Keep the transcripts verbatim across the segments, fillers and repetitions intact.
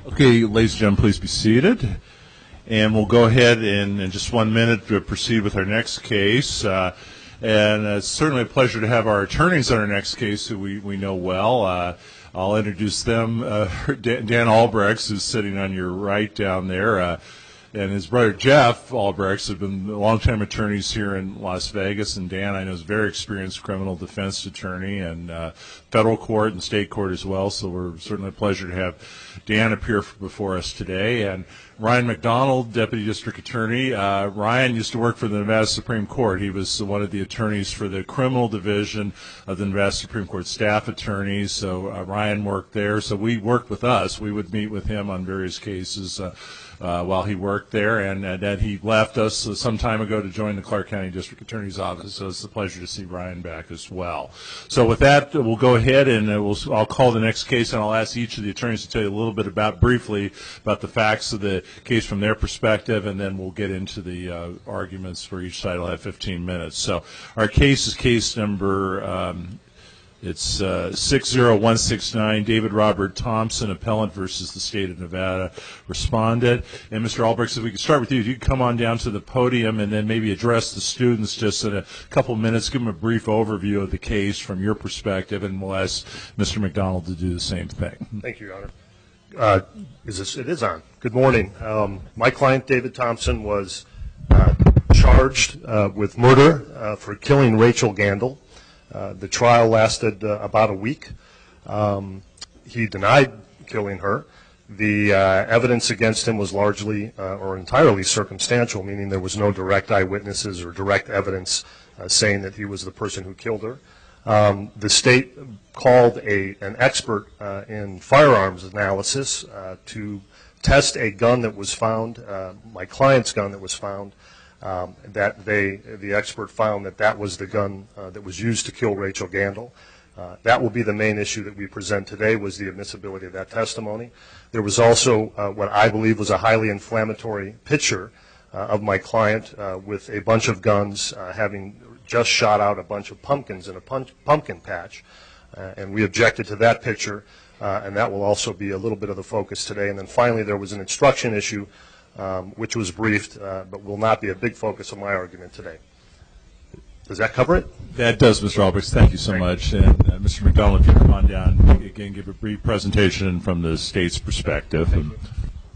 Okay, ladies and gentlemen, please be seated. And we'll go ahead and in just one minute to proceed with our next case. Uh, and it's certainly a pleasure to have our attorneys on our next case who we, we know well. Uh, I'll introduce them. Uh, Dan Albrechts, who's sitting on your right down there, uh, and his brother Jeff Albrechts have been longtime attorneys here in Las Vegas. And Dan, I know, is a very experienced criminal defense attorney and uh, federal court and state court as well. So we're certainly a pleasure to have Dan appear before us today. And Ryan McDonald, Deputy District Attorney. Uh, Ryan used to work for the Nevada Supreme Court. He was one of the attorneys for the criminal division of the Nevada Supreme Court staff attorneys. So uh, Ryan worked there. So we worked with us. We would meet with him on various cases uh, uh, while he worked there. And uh, then he left us some time ago to join the Clark County District Attorney's Office. So it's a pleasure to see Ryan back as well. So with that, we'll go ahead and uh, we'll, I'll call the next case, and I'll ask each of the attorneys to tell you a little bit about, briefly, about the facts of the case from their perspective, and then we'll get into the uh, arguments for each side. I'll have fifteen minutes. So our case is case number, um, it's uh, six zero one six nine, David Robert Thompson, appellant versus the state of Nevada, respondent. And Mister Albrechts, if we could start with you, if you could come on down to the podium and then maybe address the students just in a couple minutes, give them a brief overview of the case from your perspective, and we'll ask Mister McDonald to do the same thing. Thank you, Your Honor. Uh, is this, it is on. Good morning. Um, my client, David Thompson, was uh, charged uh, with murder uh, for killing Rachel Gandil. Uh, the trial lasted uh, about a week. Um, he denied killing her. The uh, evidence against him was largely uh, or entirely circumstantial, meaning there was no direct eyewitnesses or direct evidence uh, saying that he was the person who killed her. Um, the state called a, an expert uh, in firearms analysis uh, to test a gun that was found, uh, my client's gun that was found, um, that they, the expert found that that was the gun uh, that was used to kill Rachel Gandil. Uh, that will be the main issue that we present today, was the admissibility of that testimony. There was also uh, what I believe was a highly inflammatory picture uh, of my client uh, with a bunch of guns uh, having just shot out a bunch of pumpkins in a punch, pumpkin patch, uh, and we objected to that picture, uh, and that will also be a little bit of the focus today. And then finally, there was an instruction issue, um, which was briefed, uh, but will not be a big focus of my argument today. Does that cover it? That does, Mister Albrechts. Thank you so Thank much. You. And uh, Mister McDonald, if you come on down, again, give a brief presentation from the state's perspective. Thank you,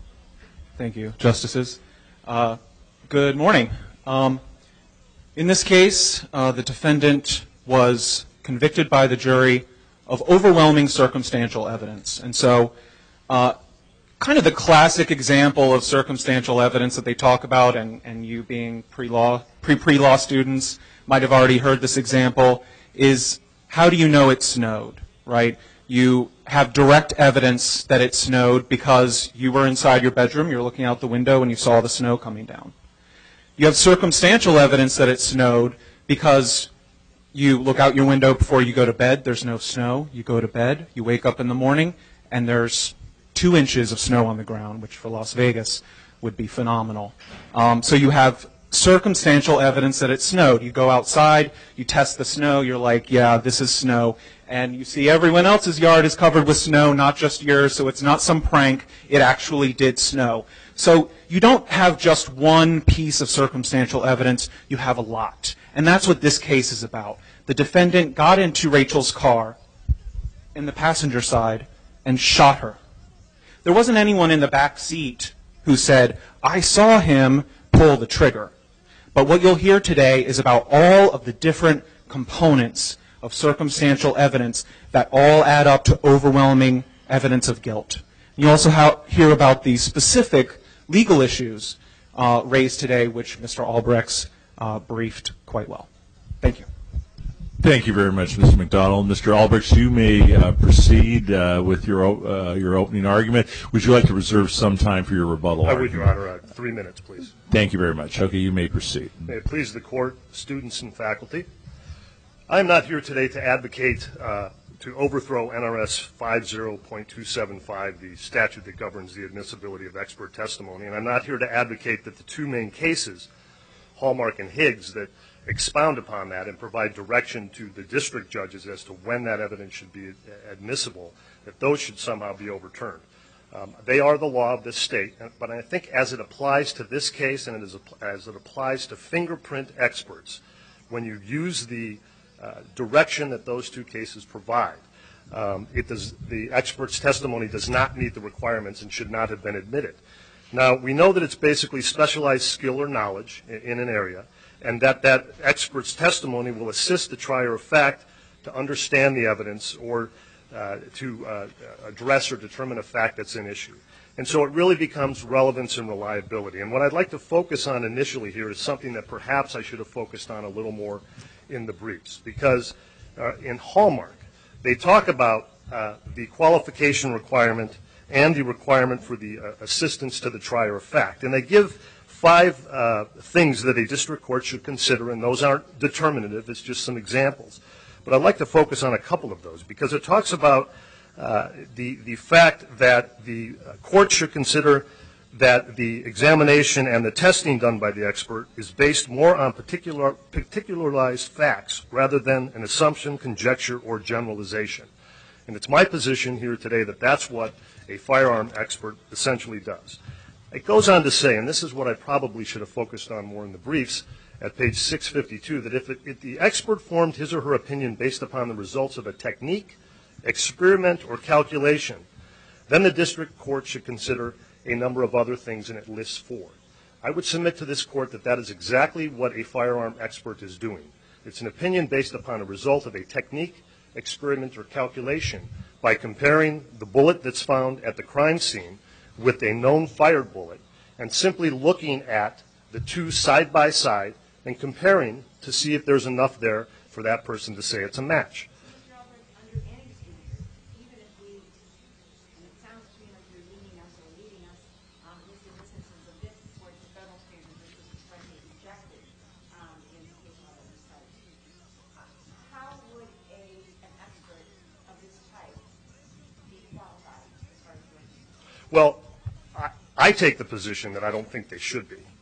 Thank you Justices. Uh, good morning. Um, In this case, uh, the defendant was convicted by the jury of overwhelming circumstantial evidence. And so uh, kind of the classic example of circumstantial evidence that they talk about, and, and you being pre-law, pre-pre-law students might have already heard this example, is how do you know it snowed, right? You have direct evidence that it snowed because you were inside your bedroom, you're looking out the window, and you saw the snow coming down. You have circumstantial evidence that it snowed because you look out your window before you go to bed, there's no snow. You go to bed, you wake up in the morning, and there's two inches of snow on the ground, which for Las Vegas would be phenomenal. Um, so you have circumstantial evidence that it snowed. You go outside, you test the snow, you're like, yeah, this is snow. And you see everyone else's yard is covered with snow, not just yours, so it's not some prank. It actually did snow. So you don't have just one piece of circumstantial evidence, you have a lot. And that's what this case is about. The defendant got into Rachel's car in the passenger side and shot her. There wasn't anyone in the back seat who said, I saw him pull the trigger. But what you'll hear today is about all of the different components of circumstantial evidence that all add up to overwhelming evidence of guilt. You also ha- hear about the specific legal issues uh, raised today, which Mister Albrechts uh, briefed quite well. Thank you. Thank you very much, Mister McDonald. Mister Albrechts, you may uh, proceed uh, with your uh, your opening argument. Would you like to reserve some time for your rebuttal I argument? would, Your Honor. Uh, three minutes, please. Thank you very much. Okay, you may proceed. May it please the court, students, and faculty. I am not here today to advocate uh, to overthrow N R S fifty point two seven five, the statute that governs the admissibility of expert testimony, and I'm not here to advocate that the two main cases, Hallmark and Higgs, that expound upon that and provide direction to the district judges as to when that evidence should be admissible, that those should somehow be overturned. Um, they are the law of this state, but I think as it applies to this case and it is, as it applies to fingerprint experts, when you use the uh, direction that those two cases provide, um, it does, the expert's testimony does not meet the requirements and should not have been admitted. Now, we know that it's basically specialized skill or knowledge in, in an area, and that that expert's testimony will assist the trier of fact to understand the evidence or uh, to uh, address or determine a fact that's an issue. And so it really becomes relevance and reliability. And what I'd like to focus on initially here is something that perhaps I should have focused on a little more in the briefs, because uh, in Hallmark, they talk about uh, the qualification requirement and the requirement for the uh, assistance to the trier of fact. And they give five uh, things that a district court should consider, and those aren't determinative, it's just some examples. But I'd like to focus on a couple of those, because it talks about uh, the, the fact that the court should consider that the examination and the testing done by the expert is based more on particular, particularized facts rather than an assumption, conjecture, or generalization. And it's my position here today that that's what a firearm expert essentially does. It goes on to say, and this is what I probably should have focused on more in the briefs, at page six fifty-two, that if, it, if the expert formed his or her opinion based upon the results of a technique, experiment, or calculation, then the district court should consider a number of other things, and it lists four. I would submit to this court that that is exactly what a firearm expert is doing. It's an opinion based upon a result of a technique, experiment, or calculation by comparing the bullet that's found at the crime scene with a known fired bullet and simply looking at the two side by side and comparing to see if there's enough there for that person to say it's a match. Mister Albrecht, under any standard, even if we, and it sounds to me like you're leading us or leading us, um, at least in this instance, a bit towards the federal standard, which was expressly rejected um, in the case law that was cited. Uh, how would a, an expert of this type be qualified as far as you're concerned? Well, I, I take the position that I don't think they should be.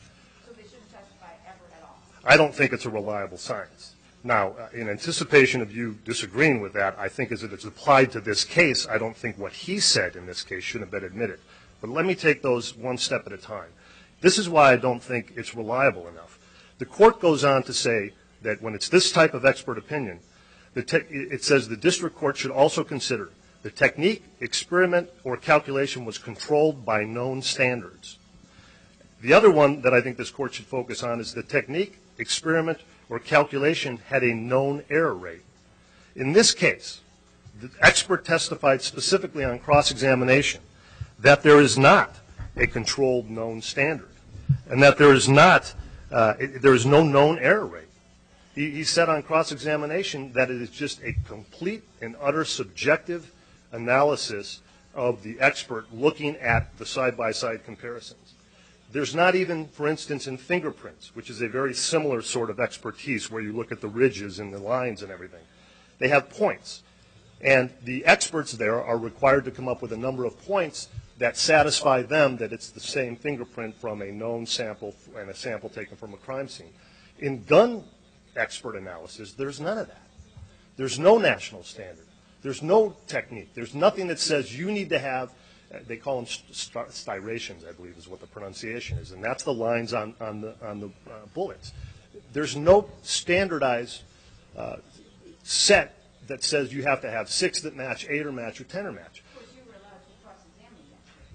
I don't think it's a reliable science. Now, uh, in anticipation of you disagreeing with that, I think as it is applied to this case, I don't think what he said in this case should have been admitted. But let me take those one step at a time. This is why I don't think it's reliable enough. The court goes on to say that when it's this type of expert opinion, the te- it says the district court should also consider the technique, experiment, or calculation was controlled by known standards. The other one that I think this court should focus on is the technique, experiment, or calculation had a known error rate. In this case, the expert testified specifically on cross-examination that there is not a controlled known standard and that there is not, uh, it, there is no known error rate. He, he said on cross-examination that it is just a complete and utter subjective analysis of the expert looking at the side-by-side comparisons. There's not even, for instance, in fingerprints, which is a very similar sort of expertise where you look at the ridges and the lines and everything. They have points. And the experts there are required to come up with a number of points that satisfy them that it's the same fingerprint from a known sample and a sample taken from a crime scene. In gun expert analysis, there's none of that. There's no national standard. There's no technique. There's nothing that says you need to have. They call them st- striations, I believe is what the pronunciation is, and that's the lines on, on the, on the uh, bullets. There's no standardized uh, set that says you have to have six that match, eight or match, or ten or match. Of course, you were allowed to cross-examine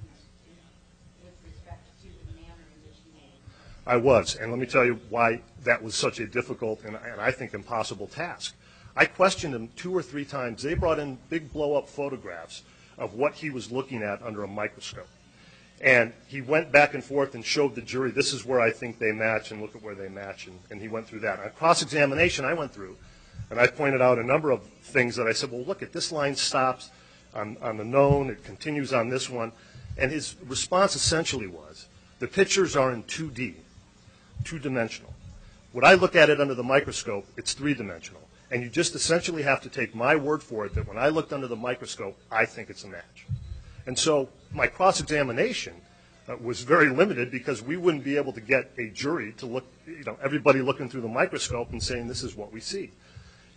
that with respect to the manner in which he made it. I was, and let me tell you why that was such a difficult and, and I think impossible task. I questioned him two or three times. They brought in big blow-up photographs of what he was looking at under a microscope. And he went back and forth and showed the jury, this is where I think they match, and look at where they match, and, and he went through that. On cross-examination, I went through, and I pointed out a number of things that I said, well, look, at this line stops on, on the known, it continues on this one. And his response essentially was, the pictures are in two D, two-dimensional. When I look at it under the microscope, it's three-dimensional. And you just essentially have to take my word for it that when I looked under the microscope, I think it's a match. And so my cross-examination uh, was very limited because we wouldn't be able to get a jury to look, you know, everybody looking through the microscope and saying this is what we see.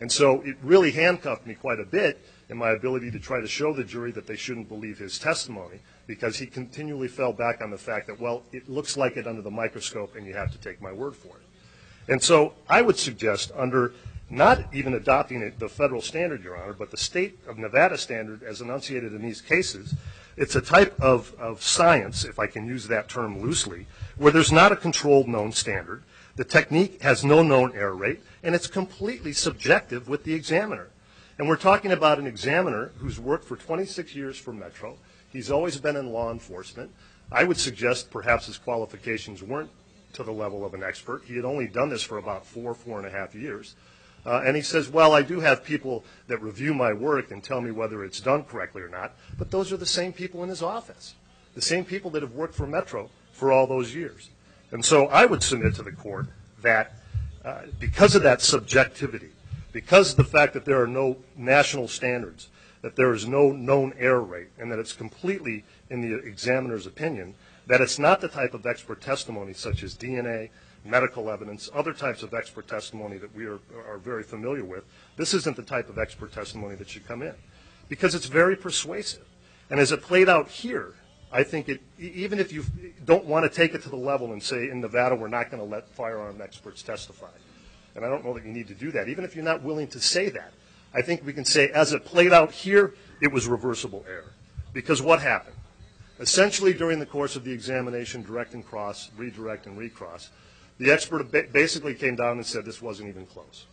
And so it really handcuffed me quite a bit in my ability to try to show the jury that they shouldn't believe his testimony, because he continually fell back on the fact that, well, it looks like it under the microscope and you have to take my word for it. And so I would suggest, under not even adopting it, the federal standard, Your Honor, but the state of Nevada standard as enunciated in these cases, it's a type of, of science, if I can use that term loosely, where there's not a controlled known standard, the technique has no known error rate, and it's completely subjective with the examiner. And we're talking about an examiner who's worked for twenty-six years for Metro. He's always been in law enforcement. I would suggest perhaps his qualifications weren't to the level of an expert. He had only done this for about four, four and a half years. Uh, and he says, well, I do have people that review my work and tell me whether it's done correctly or not, but those are the same people in his office, the same people that have worked for Metro for all those years. And so I would submit to the court that uh, because of that subjectivity, because of the fact that there are no national standards, that there is no known error rate, and that it's completely in the examiner's opinion, that it's not the type of expert testimony such as D N A, medical evidence, other types of expert testimony that we are, are very familiar with. This isn't the type of expert testimony that should come in, because it's very persuasive. And as it played out here, I think it, even if you don't want to take it to the level and say in Nevada we're not going to let firearm experts testify, and I don't know that you need to do that, even if you're not willing to say that, I think we can say as it played out here, it was reversible error. Because what happened? Essentially during the course of the examination, direct and cross, redirect and recross, the expert basically came down and said this wasn't even close.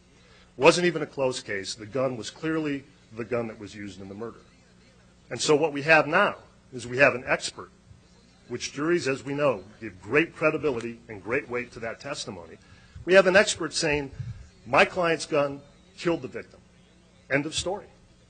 Wasn't even a close case. The gun was clearly the gun that was used in the murder. And so what we have now is we have an expert, which juries, as we know, give great credibility and great weight to that testimony. We have an expert saying, my client's gun killed the victim. End of story.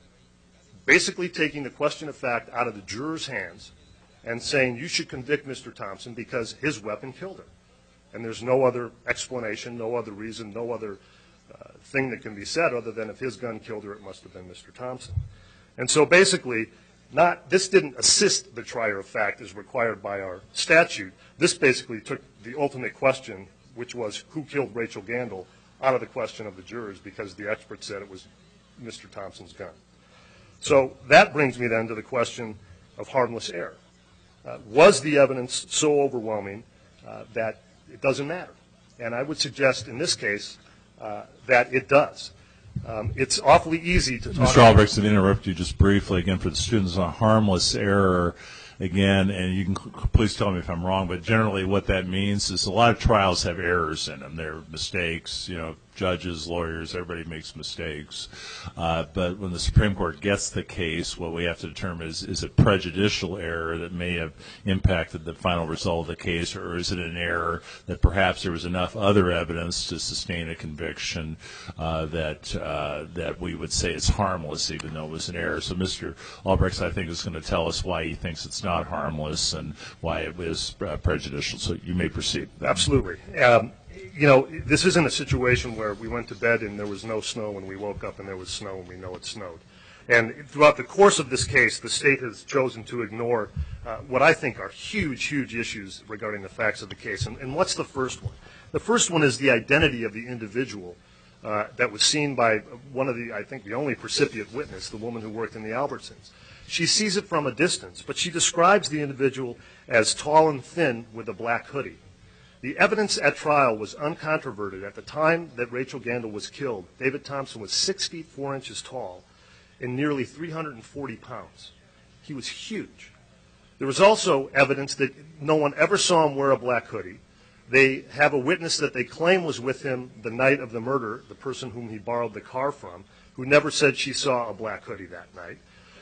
Basically taking the question of fact out of the juror's hands and saying you should convict Mister Thompson because his weapon killed her. And there's no other explanation, no other reason, no other uh, thing that can be said other than if his gun killed her, it must have been Mister Thompson. And so basically, not, this didn't assist the trier of fact as required by our statute. This basically took the ultimate question, which was who killed Rachel Gandil, out of the question of the jurors because the expert said it was Mister Thompson's gun. So that brings me then to the question of harmless error. Uh, was the evidence so overwhelming uh, that it doesn't matter? And I would suggest in this case uh, that it does. Um, it's awfully easy to talk Mister Albrecht, to interrupt you just briefly again for the students on harmless error again, and you can please tell me if I'm wrong, but generally what that means is a lot of trials have errors in them. They're mistakes, you know, judges, lawyers, everybody makes mistakes. Uh, but when the Supreme Court gets the case, what we have to determine is, is it prejudicial error that may have impacted the final result of the case, or is it an error that perhaps there was enough other evidence to sustain a conviction uh, that uh, that we would say is harmless, even though it was an error. So Mister Albrecht, I think, is going to tell us why he thinks it's not harmless and why it was uh, prejudicial. So you may proceed. Absolutely. Um, You know, this isn't a situation where we went to bed and there was no snow and we woke up and there was snow and we know it snowed. And throughout the course of this case, the state has chosen to ignore uh, what I think are huge, huge issues regarding the facts of the case. And, and what's the first one? The first one is the identity of the individual uh, that was seen by one of the, I think, the only precipient witness, the woman who worked in the Albertsons. She sees it from a distance, but she describes the individual as tall and thin with a black hoodie. The evidence at trial was uncontroverted. At the time that Rachel Gandil was killed, David Thompson was six feet four inches tall and nearly three hundred forty pounds. He was huge. There was also evidence that no one ever saw him wear a black hoodie. They have a witness that they claim was with him the night of the murder, the person whom he borrowed the car from, who never said she saw a black hoodie that night.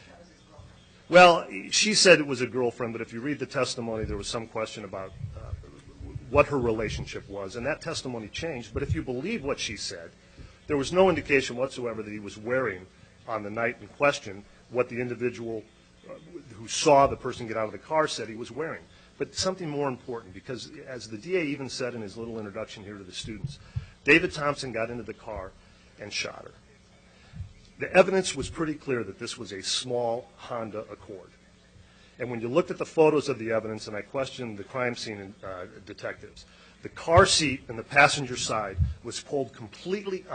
Well, she said it was a girlfriend, but if you read the testimony, there was some question about uh, what her relationship was, and that testimony changed. But if you believe what she said, there was no indication whatsoever that he was wearing on the night in question what the individual uh, who saw the person get out of the car said he was wearing. But something more important, because as the D A even said in his little introduction here to the students, David Thompson got into the car and shot her. The evidence was pretty clear that this was a small Honda Accord. And when you looked at the photos of the evidence, and I questioned the crime scene uh, detectives, the car seat and the passenger side was pulled completely up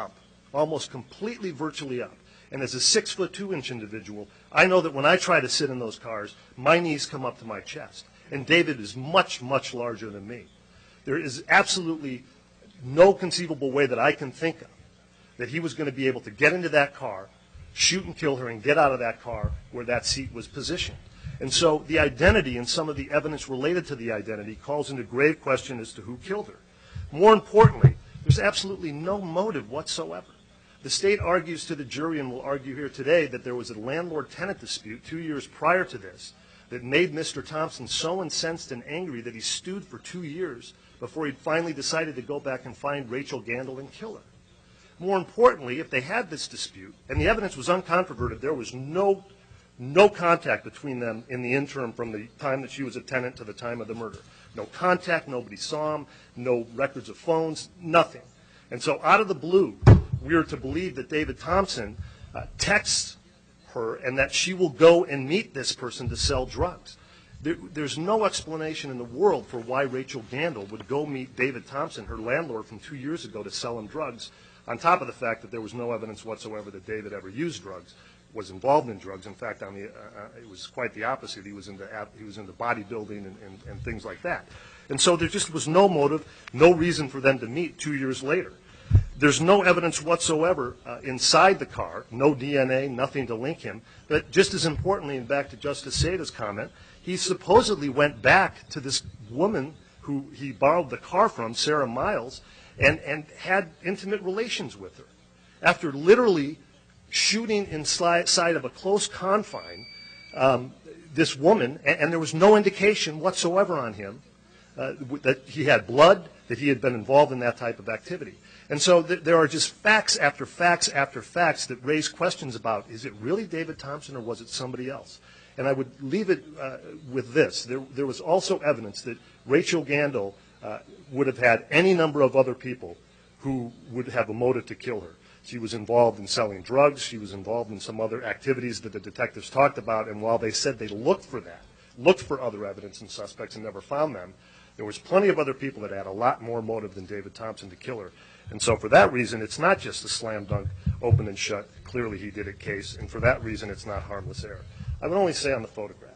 almost completely virtually up. And as a six foot two inch individual, I know that when I try to sit in those cars, my knees come up to my chest. And David is much, much larger than me. There is absolutely no conceivable way that I can think of that he was going to be able to get into that car, shoot and kill her, and get out of that car where that seat was positioned. And so the identity and some of the evidence related to the identity calls into grave question as to who killed her. More importantly, there's absolutely no motive whatsoever. The state argues to the jury, and will argue here today, that there was a landlord-tenant dispute two years prior to this that made Mister Thompson so incensed and angry that he stewed for two years before he finally decided to go back and find Rachel Gandil and kill her. More importantly, if they had this dispute, and the evidence was uncontroverted, there was no, no contact between them in the interim from the time that she was a tenant to the time of the murder. No contact, nobody saw him, no records of phones, nothing. And so out of the blue, we are to believe that David Thompson uh, texts her and that she will go and meet this person to sell drugs. There, there's no explanation in the world for why Rachel Gandil would go meet David Thompson, her landlord from two years ago, to sell him drugs, on top of the fact that there was no evidence whatsoever that David ever used drugs, was involved in drugs. In fact, on the, uh, uh, it was quite the opposite. He was into, he was into bodybuilding and, and, and things like that. And so there just was no motive, no reason for them to meet two years later. There's no evidence whatsoever uh, inside the car, no D N A, nothing to link him. But just as importantly, and back to Justice Sada's comment, he supposedly went back to this woman who he borrowed the car from, Sarah Miles, and, and had intimate relations with her. After literally shooting inside of a close confine, um, this woman, and, and there was no indication whatsoever on him uh, that he had blood, that he had been involved in that type of activity. And so th there are just facts after facts after facts that raise questions about, is it really David Thompson or was it somebody else? And I would leave it uh, with this. There, there was also evidence that Rachel Gandil uh, would have had any number of other people who would have a motive to kill her. She was involved in selling drugs. She was involved in some other activities that the detectives talked about. And while they said they looked for that, looked for other evidence and suspects and never found them, there was plenty of other people that had a lot more motive than David Thompson to kill her. And so for that reason, it's not just a slam dunk, open and shut, clearly he did it case. And for that reason, it's not harmless error. I would only say on the photograph,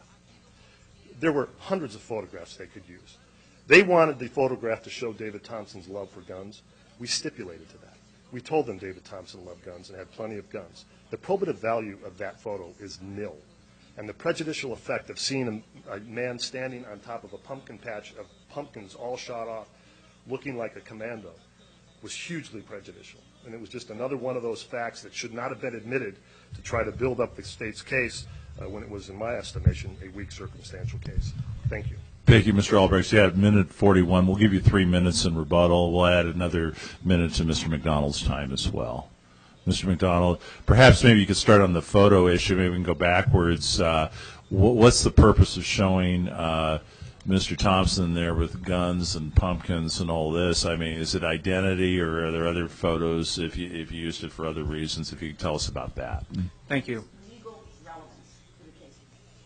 there were hundreds of photographs they could use. They wanted the photograph to show David Thompson's love for guns. We stipulated to that. We told them David Thompson loved guns and had plenty of guns. The probative value of that photo is nil. And the prejudicial effect of seeing a, a man standing on top of a pumpkin patch of pumpkins all shot off, looking like a commando, was hugely prejudicial. And it was just another one of those facts that should not have been admitted to try to build up the state's case uh, when it was, in my estimation, a weak circumstantial case. Thank you. Thank you, Mister Albrecht. You had minute forty-one. We'll give you three minutes in rebuttal. We'll add another minute to Mister McDonald's time as well. Mister McDonald, perhaps maybe you could start on the photo issue. Maybe we can go backwards. Uh, what's the purpose of showing uh, Mister Thompson there with guns and pumpkins and all this? I mean, is it identity, or are there other photos if you, if you used it for other reasons? If you could tell us about that. Thank you. Legal relevance to the case.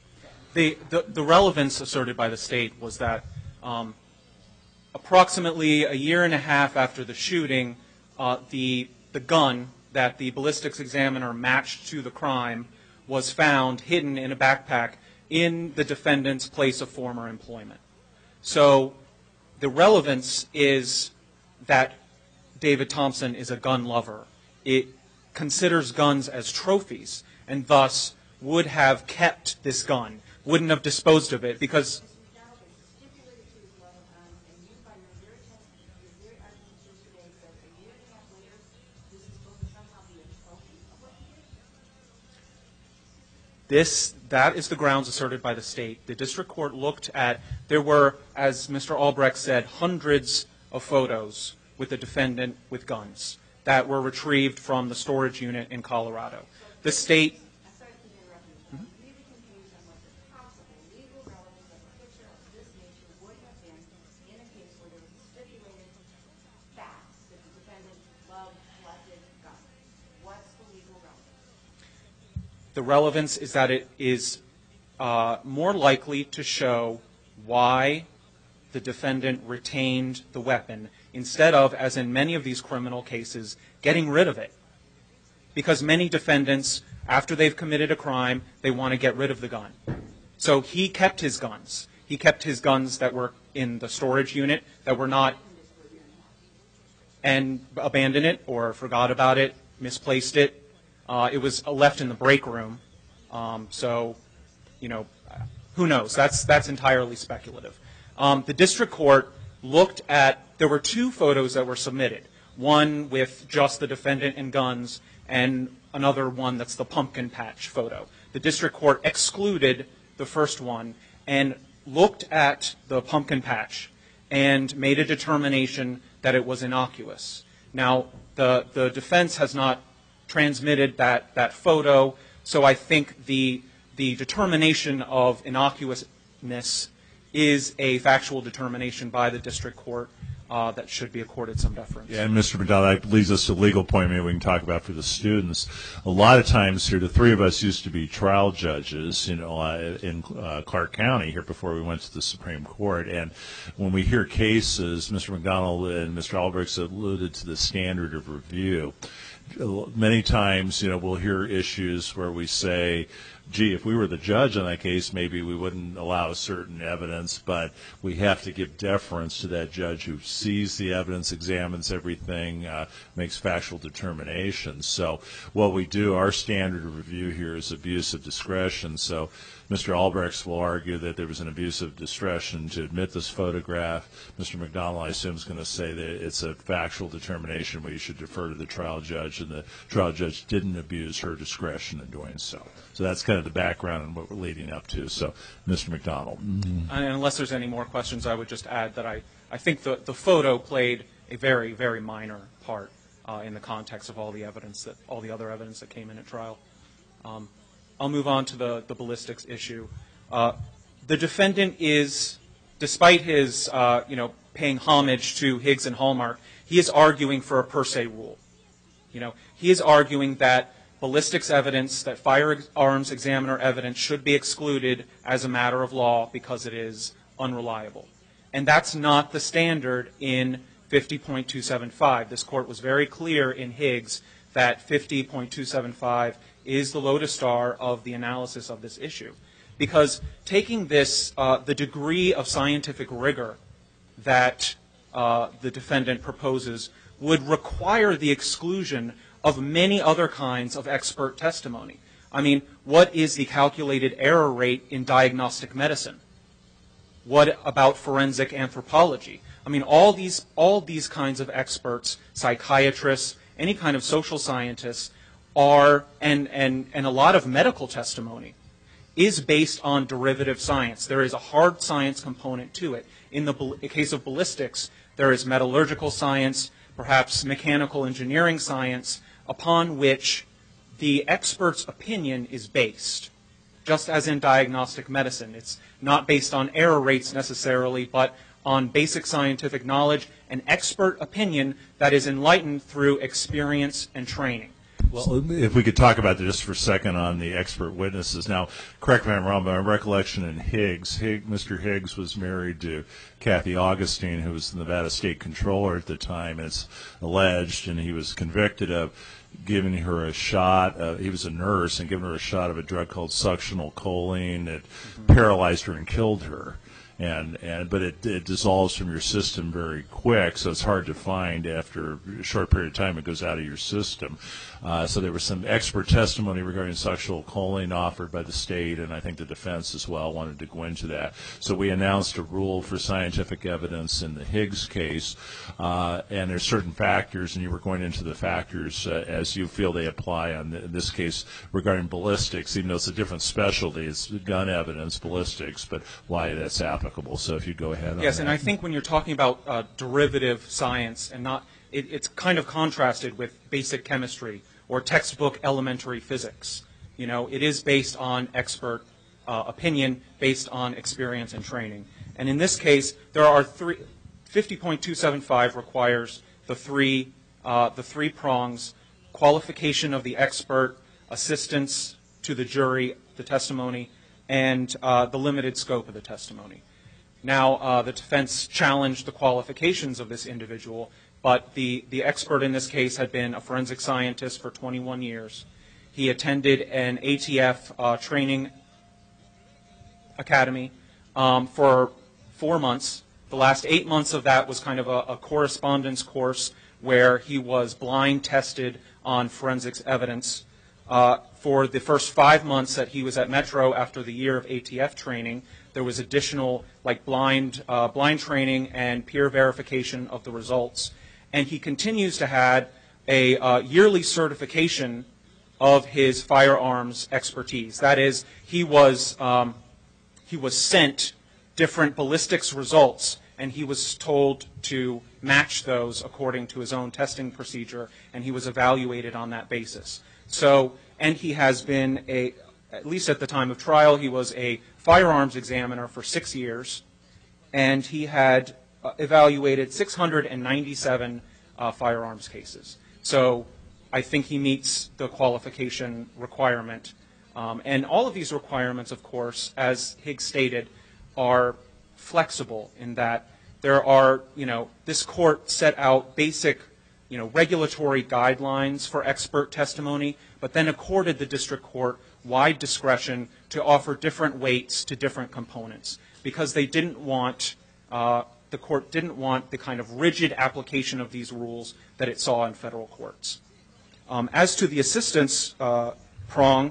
The, the, the relevance asserted by the state was that um, approximately a year and a half after the shooting, uh, the, the gun that the ballistics examiner matched to the crime was found hidden in a backpack in the defendant's place of former employment. So the relevance is that David Thompson is a gun lover. It considers guns as trophies and thus would have kept this gun, wouldn't have disposed of it because This, that is the grounds asserted by the state. The district court looked at, there were, as Mister Albrecht said, hundreds of photos with the defendant with guns that were retrieved from the storage unit in Colorado. The state... I'm sorry to interrupt you. I'm really confused on what the possible legal relevance of a picture of this nature would have been in a case where there was a stipulated fact that the defendant loved, collected guns. What's the legal relevance? The relevance is that it is uh, more likely to show why the defendant retained the weapon instead of, as in many of these criminal cases, getting rid of it. because many defendants, after they've committed a crime, they want to get rid of the gun. So he kept his guns. He kept his guns that were in the storage unit that were not, and abandoned it or forgot about it, misplaced it. Uh, it was left in the break room. Um, so, you know, who knows? That's, that's entirely speculative. Um, the district court looked at, there were two photos that were submitted, one with just the defendant and guns, and another one that's the pumpkin patch photo. The district court excluded the first one and looked at the pumpkin patch and made a determination that it was innocuous. Now, the, the defense has not transmitted that, that photo, so I think the, the determination of innocuousness is a factual determination by the district court uh, that should be accorded some deference. Yeah, and Mister McDonald, that leads us to a legal point maybe we can talk about for the students. A lot of times here, the three of us used to be trial judges, you know, uh, in uh, Clark County here before we went to the Supreme Court. And when we hear cases, Mister McDonald and Mister Albrecht alluded to the standard of review. Many times, you know, we'll hear issues where we say, gee, if we were the judge on that case, maybe we wouldn't allow certain evidence, but we have to give deference to that judge who sees the evidence, examines everything, uh, makes factual determinations. So what we do, our standard of review here is abuse of discretion. So Mister Albrecht will argue that there was an abuse of discretion to admit this photograph. Mister McDonald, I assume, is going to say that it's a factual determination where you should defer to the trial judge, and the trial judge didn't abuse her discretion in doing so. So that's kind of the background and what we're leading up to. So, Mister McDonald. Mm-hmm. And unless there's any more questions, I would just add that I, I think the, the photo played a very, very minor part uh, in the context of all the evidence, that all the other evidence that came in at trial. Um, I'll move on to the, the ballistics issue. Uh, the defendant is, despite his, uh, you know, paying homage to Higgs and Hallmark, he is arguing for a per se rule. You know, he is arguing that ballistics evidence, that firearms examiner evidence should be excluded as a matter of law because it is unreliable. And that's not the standard in fifty point two seven five. This court was very clear in Higgs that fifty point two seven five is the lodestar of the analysis of this issue. Because taking this, uh, the degree of scientific rigor that uh, the defendant proposes would require the exclusion of many other kinds of expert testimony. I mean, what is the calculated error rate in diagnostic medicine? What about forensic anthropology? I mean, all these, all these kinds of experts, psychiatrists, any kind of social scientists, are, and, and, and a lot of medical testimony is based on derivative science. There is a hard science component to it. In the case of ballistics, there is metallurgical science, perhaps mechanical engineering science, upon which the expert's opinion is based. Just as in diagnostic medicine, it's not based on error rates necessarily, but on basic scientific knowledge and expert opinion that is enlightened through experience and training. Well, if we could talk about this for a second on the expert witnesses. Now, correct me if I'm wrong, but my recollection in Higgs, Higgs, Mister Higgs was married to Kathy Augustine, who was the Nevada State Controller at the time, and it's alleged, and he was convicted of giving her a shot. Uh, he was a nurse and giving her a shot of a drug called succinyl choline that mm-hmm. paralyzed her and killed her. And, and but it, it dissolves from your system very quick, so it's hard to find after a short period of time. It goes out of your system. Uh, so there was some expert testimony regarding succinyl choline offered by the state, and I think the defense as well wanted to go into that. So we announced a rule for scientific evidence in the Higgs case, uh, and there's certain factors, and you were going into the factors uh, as you feel they apply on the, in this case regarding ballistics, even though it's a different specialty. It's gun evidence, ballistics, but why that's applicable. So if you go ahead. Yes, on and that. I think when you're talking about uh, derivative science and not, it, it's kind of contrasted with basic chemistry or textbook elementary physics. You know, it is based on expert uh, opinion, based on experience and training. And in this case, there are three. fifty point two seven five requires the three, uh, the three prongs: qualification of the expert, assistance to the jury, the testimony, and uh, the limited scope of the testimony. Now, uh, the defense challenged the qualifications of this individual but the, the expert in this case had been a forensic scientist for twenty-one years. He attended an A T F uh, training academy um, for four months. The last eight months of that was kind of a, a correspondence course where he was blind tested on forensics evidence. Uh, for the first five months that he was at Metro after the year of A T F training, there was additional like blind, uh, blind training and peer verification of the results. And he continues to have a uh, yearly certification of his firearms expertise. That is, he was, um, he was sent different ballistics results, and he was told to match those according to his own testing procedure, and he was evaluated on that basis. So, and he has been a, at least at the time of trial, he was a firearms examiner for six years, and he had uh, evaluated six hundred ninety-seven uh, firearms cases. So I think he meets the qualification requirement. Um, and all of these requirements, of course, as Higgs stated, are flexible in that there are, you know, this court set out basic, you know, regulatory guidelines for expert testimony, but then accorded the district court wide discretion to offer different weights to different components because they didn't want, uh, the court didn't want the kind of rigid application of these rules that it saw in federal courts. Um, as to the assistance uh, prong,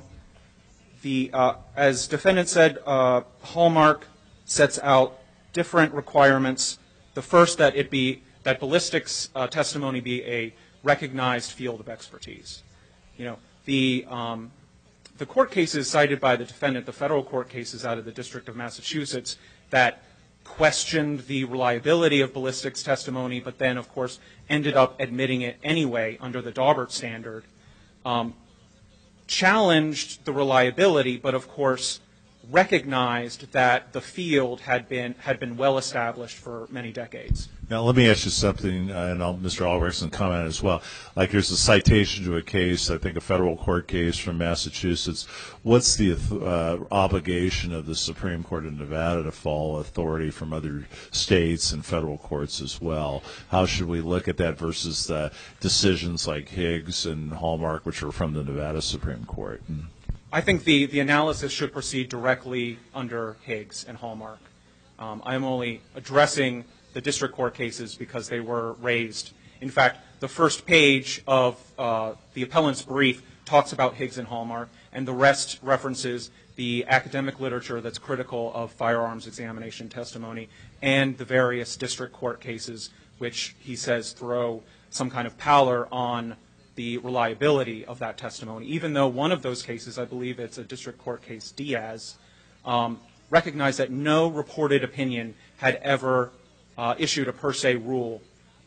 the, uh, as defendant said, uh, Hallmark sets out different requirements. The first, that it be that ballistics uh, testimony be a recognized field of expertise. You know, the um, the court cases cited by the defendant, the federal court cases out of the District of Massachusetts that questioned the reliability of ballistics testimony, but then, of course, ended up admitting it anyway under the Daubert standard, um, challenged the reliability, but of course recognized that the field had been had been well established for many decades. Now, let me ask you something, uh, and I'll, Mister Albrechtson comment as well. Like, there's a citation to a case, I think a federal court case from Massachusetts. What's the uh, obligation of the Supreme Court of Nevada to follow authority from other states and federal courts as well? How should we look at that versus the decisions like Higgs and Hallmark, which are from the Nevada Supreme Court? Mm. I think the, the analysis should proceed directly under Higgs and Hallmark. Um, I'm only addressing the district court cases because they were raised. In fact, the first page of uh, the appellant's brief talks about Higgs and Hallmark, and the rest references the academic literature that's critical of firearms examination testimony and the various district court cases, which he says throw some kind of pallor on the reliability of that testimony, even though one of those cases, I believe it's a district court case, Diaz, um, recognized that no reported opinion had ever uh, issued a per se rule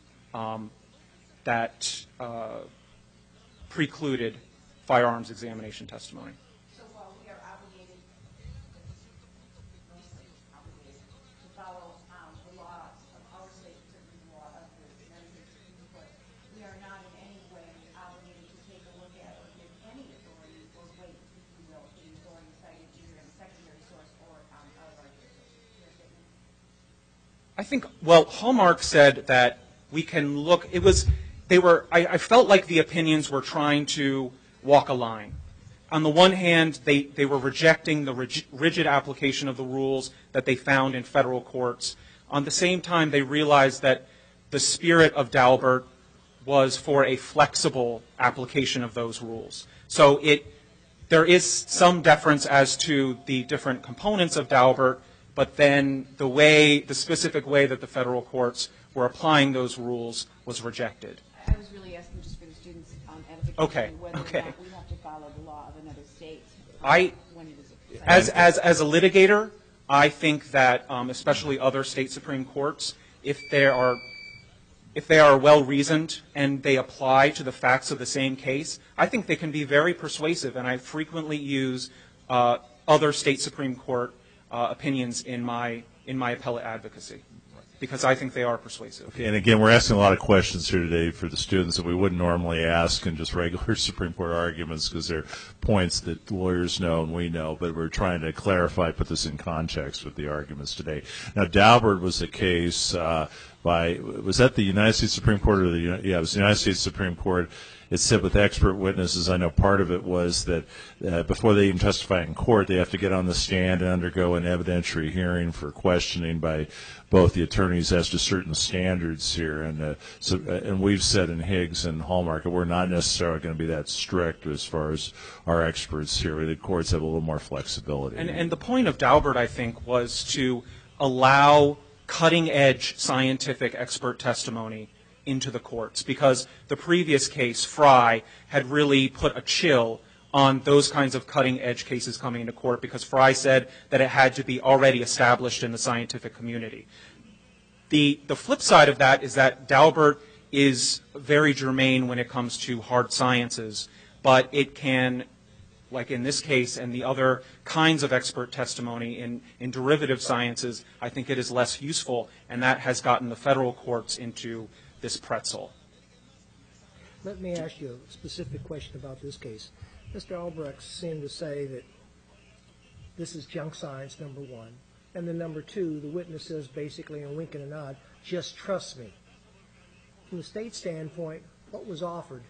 um, that uh, precluded firearms examination testimony. So while we are obligated, mostly obligated, to follow um, the laws of our state, certain law of the United States Supreme Court, we are not in any way obligated to take a look at or give any authority or weight, if you will, to the authority cited either in a secondary source or um, out of our jurisdiction. I think, well, Hallmark said that we can look, it was, they were, I, I felt like the opinions were trying to walk a line. On the one hand, they, they were rejecting the rigid, rigid application of the rules that they found in federal courts. On the same time, they realized that the spirit of Daubert was for a flexible application of those rules. So it, there is some deference as to the different components of Daubert, but then the way, the specific way that the federal courts were applying those rules was rejected. I was really asking just for the students' um, edification, Okay, whether okay. or not we have to follow the law of another state. I, when it is as, as, as a litigator, I think that um, especially other state Supreme Courts, if they are, if they are well reasoned and they apply to the facts of the same case, I think they can be very persuasive. And I frequently use uh, other state Supreme Court uh, opinions in my in my appellate advocacy. because I think they are persuasive. And again, we're asking a lot of questions here today for the students that we wouldn't normally ask in just regular Supreme Court arguments, because they're points that lawyers know and we know, but we're trying to clarify, put this in context with the arguments today. Now, Daubert was a case uh, by, was that the United States Supreme Court or the, yeah, it was the United States Supreme Court. It said with expert witnesses, I know part of it was that uh, before they even testify in court, they have to get on the stand and undergo an evidentiary hearing for questioning by both the attorneys as to certain standards here. And uh, so, uh, and we've said in Higgs and Hallmark that we're not necessarily going to be that strict as far as our experts here. The courts have a little more flexibility. And, and the point of Daubert, I think, was to allow cutting-edge scientific expert testimony into the courts, because the previous case, Fry, had really put a chill on those kinds of cutting-edge cases coming into court, because Fry said that it had to be already established in the scientific community. The, the flip side of that is that Daubert is very germane when it comes to hard sciences, but it can, like in this case and the other kinds of expert testimony in, in derivative sciences, I think it is less useful, and that has gotten the federal courts into this pretzel. Let me ask you a specific question about this case. Mister Albrecht seemed to say that this is junk science, number one, and then number two, the witness says basically in a wink and a nod, just trust me. From the state standpoint, what was offered?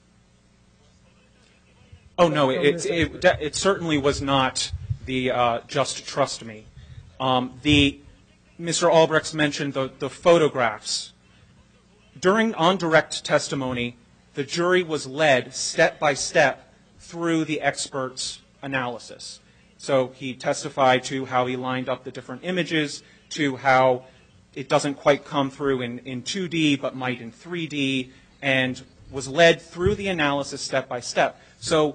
Oh, no, it, it, it, it certainly was not the uh, just trust me. Um, the Mister Albrecht mentioned the, the photographs. During on direct testimony, the jury was led step by step through the expert's analysis. So he testified to how he lined up the different images, to how it doesn't quite come through in, in two D but might in three D, and was led through the analysis step by step. So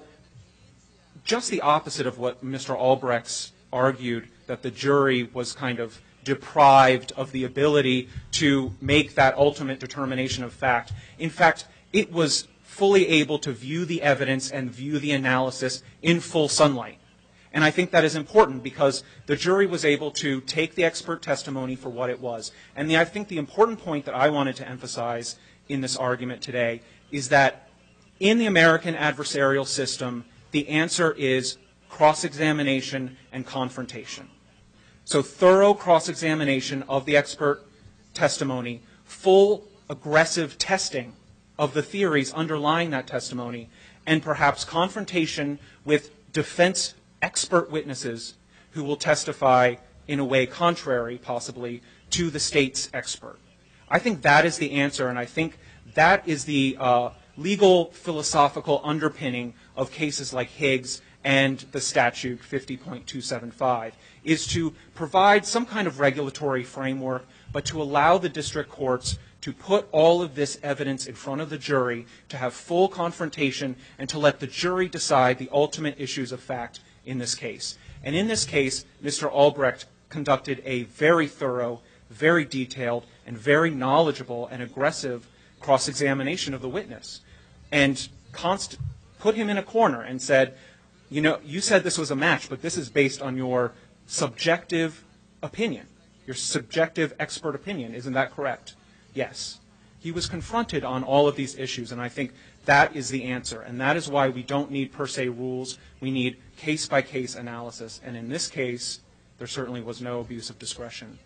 just the opposite of what Mister Albrecht argued, that the jury was kind of deprived of the ability to make that ultimate determination of fact. In fact, it was fully able to view the evidence and view the analysis in full sunlight. And I think that is important, because the jury was able to take the expert testimony for what it was. And the, I think the important point that I wanted to emphasize in this argument today is that in the American adversarial system, the answer is cross-examination and confrontation. So thorough cross-examination of the expert testimony, full aggressive testing of the theories underlying that testimony, and perhaps confrontation with defense expert witnesses who will testify in a way contrary, possibly, to the state's expert. I think that is the answer, and I think that is the uh, legal philosophical underpinning of cases like Higgs and the statute fifty point two seven five, is to provide some kind of regulatory framework, but to allow the district courts to put all of this evidence in front of the jury, to have full confrontation, and to let the jury decide the ultimate issues of fact in this case. And in this case, Mister Albrecht conducted a very thorough, very detailed, and very knowledgeable and aggressive cross-examination of the witness, and const- put him in a corner and said, you know, you said this was a match, but this is based on your subjective opinion, your subjective expert opinion. Isn't that correct? Yes. He was confronted on all of these issues, and I think that is the answer. And that is why we don't need per se rules. We need case-by-case analysis. And in this case, there certainly was no abuse of discretion.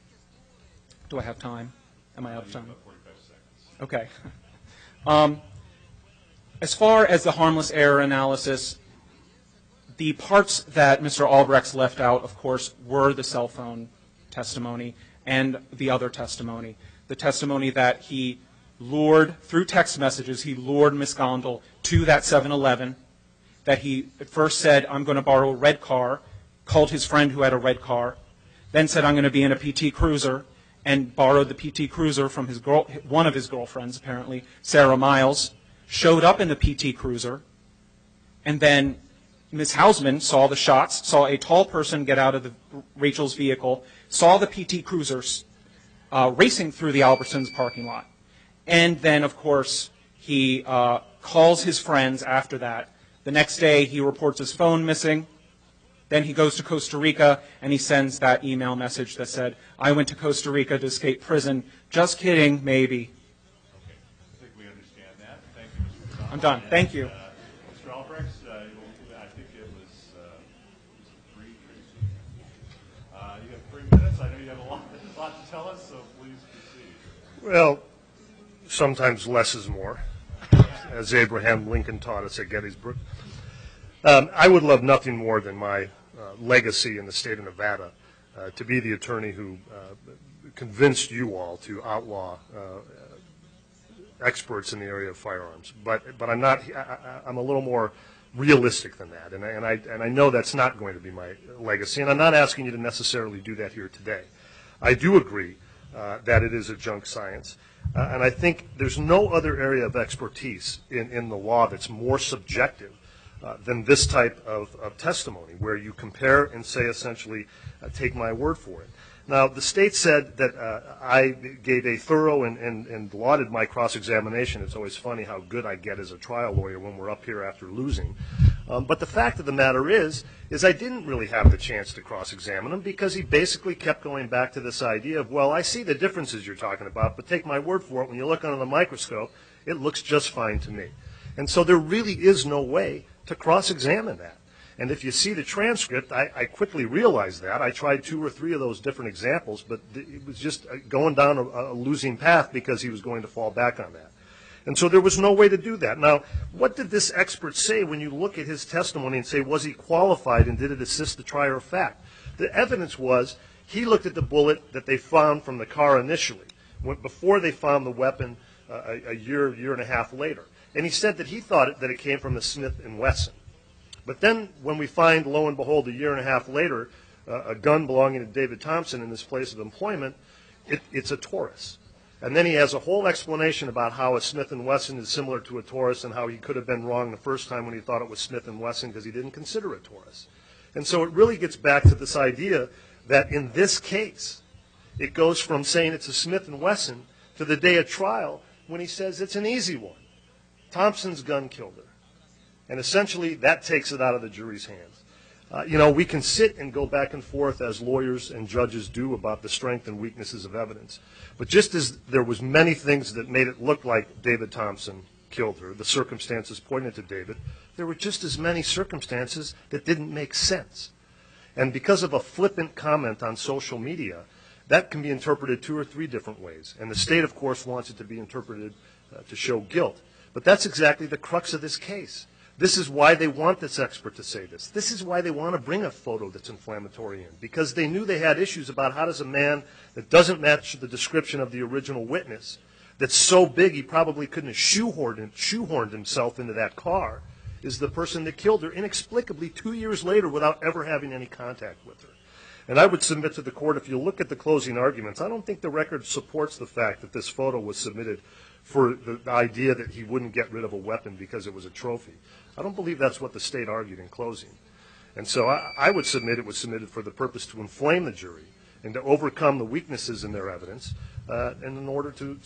Do I have time? Am I out of time? Okay. Um, as far as the harmless error analysis, the parts that Mister Albrecht left out, of course, were the cell phone testimony and the other testimony. The testimony that he lured, through text messages, he lured Miss Gondel to that seven eleven, that he at first said, I'm going to borrow a red car, called his friend who had a red car, then said, I'm going to be in a P T Cruiser, and borrowed the P T Cruiser from his girl, one of his girlfriends, apparently, Sarah Miles, showed up in the P T Cruiser, and then Miz Hausman saw the shots, saw a tall person get out of the, Rachel's vehicle, saw the P T Cruiser uh, racing through the Albertsons parking lot. And then, of course, he uh, calls his friends after that. The next day, he reports his phone missing. Then he goes to Costa Rica, and he sends that email message that said, I went to Costa Rica to escape prison. Just kidding, maybe. Okay. I think we understand that. Thank you, Mister McDonald. I'm done. Thank you. Uh, Mister Albrecht, uh, I think it was, uh, was it three, Tracy? Uh, you have three minutes. I know you have a lot, a lot to tell us, so please proceed. Well, sometimes less is more, as Abraham Lincoln taught us at Gettysburg. Um, I would love nothing more than my uh, legacy in the state of Nevada uh, to be the attorney who uh, convinced you all to outlaw uh, experts in the area of firearms. But but I'm not. I, I'm a little more realistic than that, and I, and I and I know that's not going to be my legacy. And I'm not asking you to necessarily do that here today. I do agree uh, that it is a junk science. Uh, and I think there's no other area of expertise in, in the law that's more subjective uh, than this type of, of testimony, where you compare and say essentially, uh, take my word for it. Now, the state said that uh, I gave a thorough and, and, and lauded my cross-examination. It's always funny how good I get as a trial lawyer when we're up here after losing. Um, but the fact of the matter is, is I didn't really have the chance to cross-examine him because he basically kept going back to this idea of, well, I see the differences you're talking about, but take my word for it, when you look under the microscope, it looks just fine to me. And so there really is no way to cross-examine that. And if you see the transcript, I, I quickly realized that. I tried two or three of those different examples, but it was just going down a, a losing path because he was going to fall back on that. And so there was no way to do that. Now, what did this expert say when you look at his testimony and say, was he qualified and did it assist the trier of fact? The evidence was he looked at the bullet that they found from the car initially, when, before they found the weapon uh, a, a year, year and a half later. And he said that he thought it, that it came from a Smith and Wesson. But then when we find, lo and behold, a year and a half later, uh, a gun belonging to David Thompson in this place of employment, it, it's a Taurus. And then he has a whole explanation about how a Smith and Wesson is similar to a Taurus and how he could have been wrong the first time when he thought it was Smith and Wesson because he didn't consider it Taurus. And so it really gets back to this idea that in this case, it goes from saying it's a Smith and Wesson to the day of trial when he says it's an easy one. Thompson's gun killed her. And essentially, that takes it out of the jury's hands. Uh, you know, we can sit and go back and forth as lawyers and judges do about the strength and weaknesses of evidence. But just as there was many things that made it look like David Thompson killed her, the circumstances pointed to David, there were just as many circumstances that didn't make sense. And because of a flippant comment on social media, that can be interpreted two or three different ways. And the state, of course, wants it to be interpreted uh, to show guilt. But that's exactly the crux of this case. This is why they want this expert to say this. This is why they want to bring a photo that's inflammatory in, because they knew they had issues about how does a man that doesn't match the description of the original witness, that's so big he probably couldn't have shoehorned, shoehorned himself into that car, is the person that killed her inexplicably two years later without ever having any contact with her. And I would submit to the court, if you look at the closing arguments, I don't think the record supports the fact that this photo was submitted for the, the idea that he wouldn't get rid of a weapon because it was a trophy. I don't believe that's what the state argued in closing. And so I, I would submit it was submitted for the purpose to inflame the jury and to overcome the weaknesses in their evidence uh, and in order to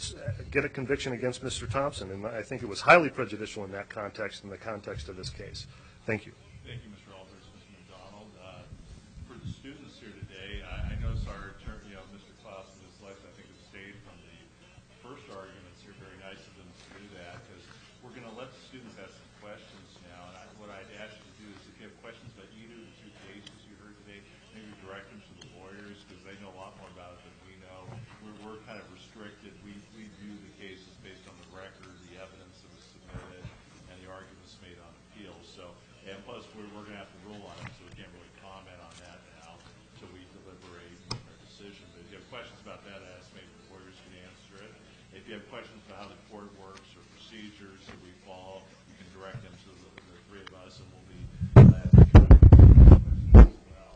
get a conviction against Mister Thompson. And I think it was highly prejudicial in that context, in the context of this case. Thank you. Thank you, Mister Alders, Mister McDonald. Uh, for the students here today, I, I noticed our attorney, you know, Mister Klaus and his life, I think, has stayed from the first arguments here. Very nice of them to do that, because we're going to let the students ask some questions now. And I, what I'd ask you to do is, if you have questions about either of the two cases you heard today, maybe direct them to the lawyers, because they know a lot more about it than we know. We're, we're kind of restricted. We, we view the cases based on the record, the evidence that was submitted, and the arguments made on appeal. So, and plus, we're, we're going to have to rule on it, so we can't really comment on that now until we deliberate and make our decision. But if you have questions about that, I ask maybe the lawyers can answer it. If you have questions about how the court works or procedures that we follow, you can direct them to the, the three of us, and we'll be glad to try to answer questions as well.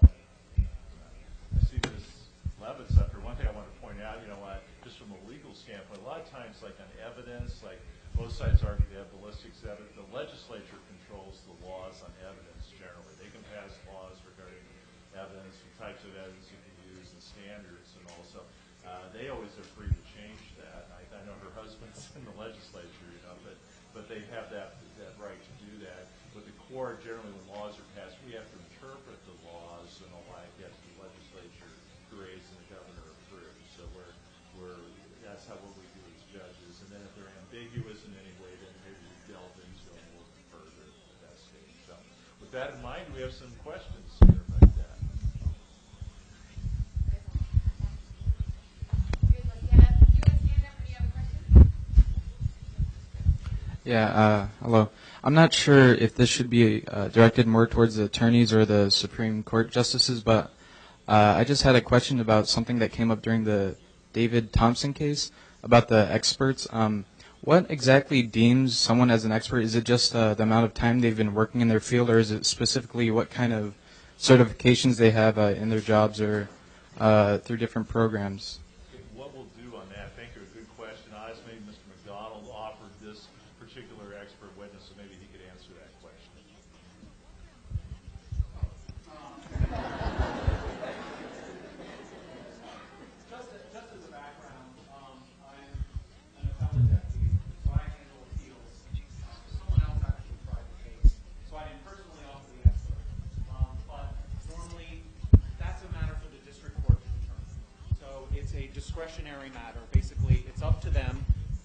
I see this Levitz up here. One thing I want to point out, you know, uh, just from a legal standpoint, a lot of times, like on evidence, like both sides argue they have ballistics evidence. The legislature controls the laws on evidence generally. They can pass laws regarding evidence, the types of evidence you can use, and standards, and also uh, they always are free to change that. I, I know her husband's in the legislature, you know, but but they have that that right to do that. But the court, generally, when laws are passed, we have to interpret interpret the laws and the like that the legislature creates and the governor approves. So we're, we're, that's how what we do as judges. And then if they're ambiguous in any way, then maybe we delve into them a little further at that stage. So with that in mind, we have some questions here about that. Yeah, uh, hello. I'm not sure if this should be uh, directed more towards the attorneys or the Supreme Court justices, but uh, I just had a question about something that came up during the David Thompson case about the experts. Um, what exactly deems someone as an expert? Is it just uh, the amount of time they've been working in their field, or is it specifically what kind of certifications they have uh, in their jobs or uh, through different programs? What we'll do on that, thank you, a good question. I was maybe Mister McDonald offered this particular expert witness, so maybe he could answer that question. Just, just as a background, um, I'm an appellate deputy, so I handle appeals. Uh, someone else actually tried the case, so I didn't personally offer the expert. Um, but normally, that's a matter for the district court to determine. So it's a discretionary matter. Basically, it's up to them.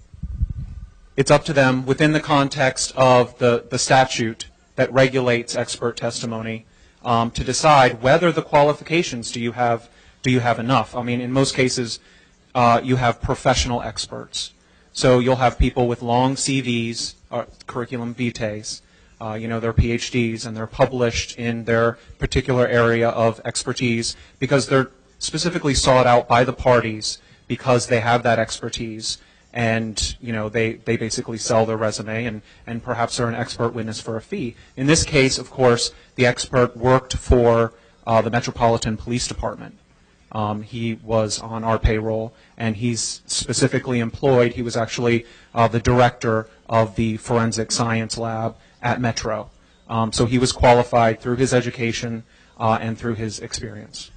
It's up to them within the context of the, the statute that regulates expert testimony um, to decide whether the qualifications do you have do you have enough. I mean, in most cases, uh, you have professional experts. So you'll have people with long C Vs, or curriculum vitae, uh, you know, they're P H Ds and they're published in their particular area of expertise because they're specifically sought out by the parties because they have that expertise. And, you know, they, they basically sell their resume and, and perhaps are an expert witness for a fee. In this case, of course, the expert worked for uh, the Metropolitan Police Department. Um, he was on our payroll, and he's specifically employed. He was actually uh, the director of the Forensic Science Lab at Metro. Um, so he was qualified through his education uh, and through his experience.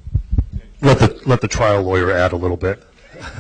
Let the, let the trial lawyer add a little bit.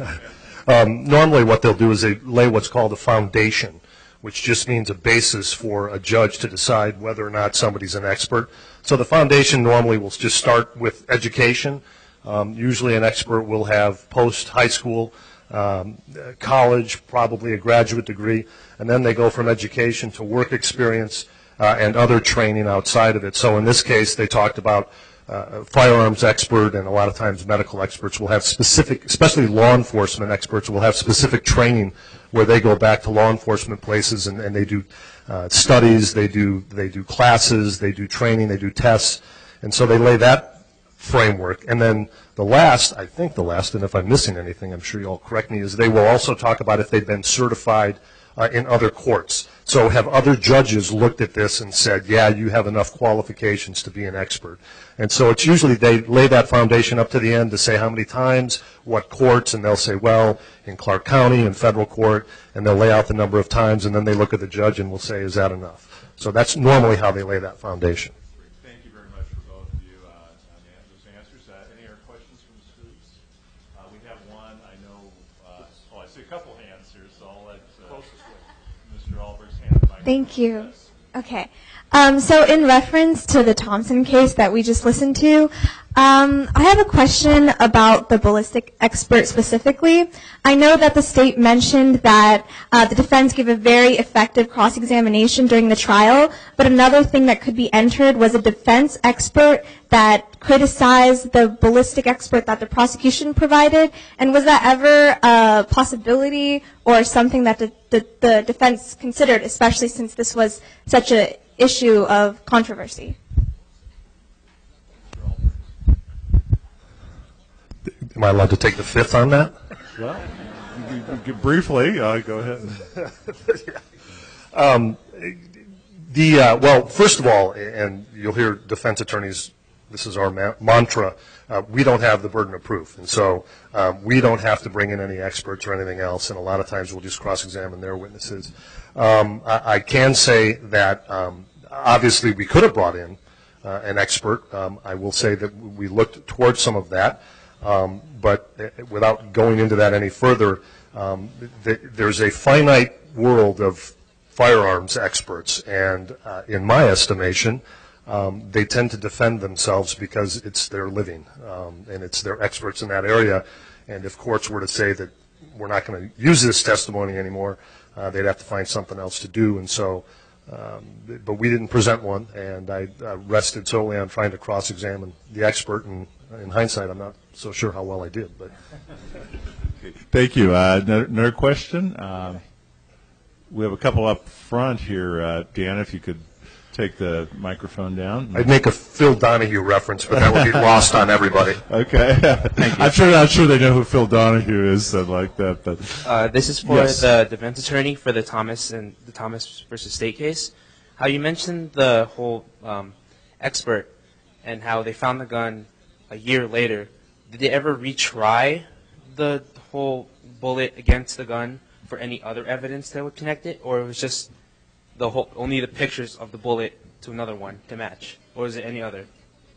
Um, normally what they'll do is they lay what's called a foundation, which just means a basis for a judge to decide whether or not somebody's an expert. So the foundation normally will just start with education. Um, usually an expert will have post-high school, um, college, probably a graduate degree, and then they go from education to work experience uh, and other training outside of it. So in this case, they talked about Uh, a firearms expert, and a lot of times medical experts will have specific, especially law enforcement experts will have specific training where they go back to law enforcement places and, and they do uh, studies, they do they do classes, they do training, they do tests, and so they lay that framework. And then the last, I think the last, and if I'm missing anything, I'm sure you'll correct me, is they will also talk about if they've been certified uh, in other courts. So have other judges looked at this and said, yeah, you have enough qualifications to be an expert. And so it's usually they lay that foundation up to the end to say how many times, what courts, and they'll say, well, in Clark County, in federal court, and they'll lay out the number of times, and then they look at the judge and will say, is that enough? So that's normally how they lay that foundation. Thank you very much for both of you uh, on those answers. Uh, any other questions from the students? Uh, we have one. I know, uh, oh, I see a couple hands here, so I'll let uh, Mister Albrecht's hand the mic. Thank you. Okay. Um, so in reference to the Thompson case that we just listened to, um, I have a question about the ballistic expert specifically. I know that the state mentioned that uh, the defense gave a very effective cross-examination during the trial, but another thing that could be entered was a defense expert that criticized the ballistic expert that the prosecution provided. And was that ever a possibility or something that the, the, the defense considered, especially since this was such an issue of controversy? Am I allowed to take the fifth on that? Well, briefly, uh, go ahead. um, the uh, well, first of all, and you'll hear defense attorneys, this is our ma- mantra, uh, we don't have the burden of proof. And so um, we don't have to bring in any experts or anything else, and a lot of times we'll just cross-examine their witnesses. Um, I, I can say that um, obviously we could have brought in uh, an expert. Um, I will say that we looked towards some of that. Um, but without going into that any further, um, th- there's a finite world of firearms experts, and uh, in my estimation, um, they tend to defend themselves because it's their living, um, and it's their experts in that area. And if courts were to say that we're not going to use this testimony anymore, uh, they'd have to find something else to do. And so, um, but we didn't present one, and I uh, rested solely on trying to cross-examine the expert. And in hindsight, I'm not so sure how well I did. But thank you. Uh, another, another question. Um, we have a couple up front here. Uh, Deanna, if you could take the microphone down. I'd make a Phil Donahue reference, but that would be lost on everybody. Okay. Thank you. I'm sure, I'm sure they know who Phil Donahue is, something like that. But uh, this is for yes. the defense attorney for the Thomas and the Thomas versus State case. How you mentioned the whole um, expert and how they found the gun a year later. Did they ever retry the whole bullet against the gun for any other evidence that would connect it, or it was just the whole, only the pictures of the bullet to another one to match, or is it any other?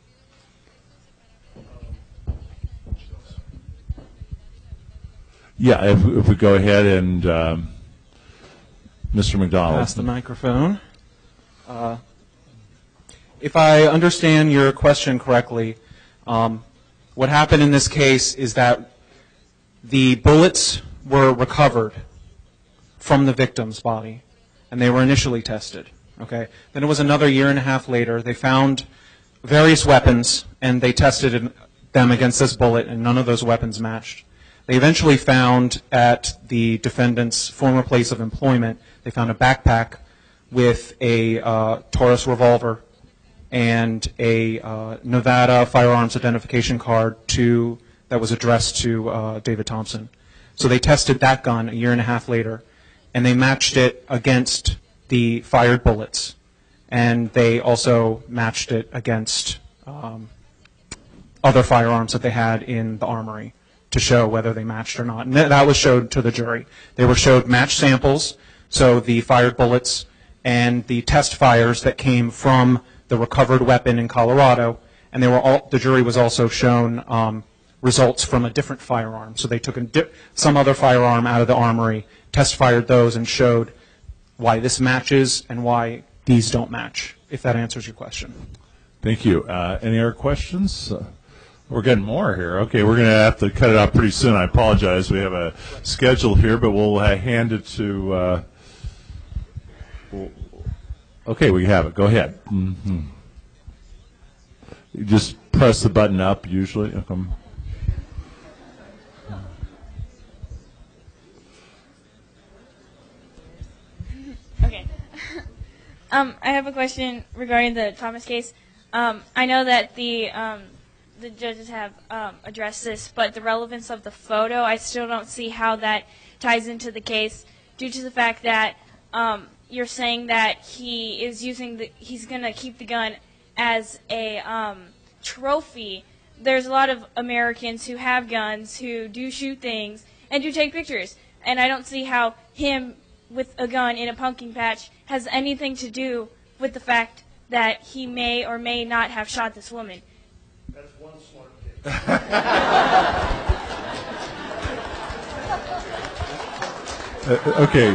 Yeah, if, if we go ahead and um, Mister McDonald. Pass the microphone. Uh, if I understand your question correctly, um, what happened in this case is that the bullets were recovered from the victim's body, and they were initially tested. Okay. Then it was another year and a half later. They found various weapons, and they tested them against this bullet, and none of those weapons matched. They eventually found at the defendant's former place of employment, they found a backpack with a uh, Taurus revolver and a uh, Nevada firearms identification card to, that was addressed to uh, David Thompson. So they tested that gun a year and a half later, and they matched it against the fired bullets, and they also matched it against um, other firearms that they had in the armory to show whether they matched or not. And th that was showed to the jury. They were showed match samples, so the fired bullets and the test fires that came from the recovered weapon in Colorado, and they were all, the jury was also shown um, results from a different firearm. So they took a di some other firearm out of the armory, test fired those, and showed why this matches and why these don't match, if that answers your question. Thank you. Uh, any other questions? Uh, we're getting more here. Okay, we're going to have to cut it out pretty soon. I apologize. We have a schedule here, but we'll uh, hand it to... Uh, we'll, okay, we have it. Go ahead. Mm-hmm. You just press the button up, usually. Um, Okay. um, I have a question regarding the Thomas case. Um, I know that the um, the judges have um, addressed this, but the relevance of the photo, I still don't see how that ties into the case, due to the fact that um, you're saying that he is using the, he's going to keep the gun as a um, trophy. There's a lot of Americans who have guns, who do shoot things, and do take pictures. And I don't see how him with a gun in a pumpkin patch has anything to do with the fact that he may or may not have shot this woman. That's one smart kid. uh, okay.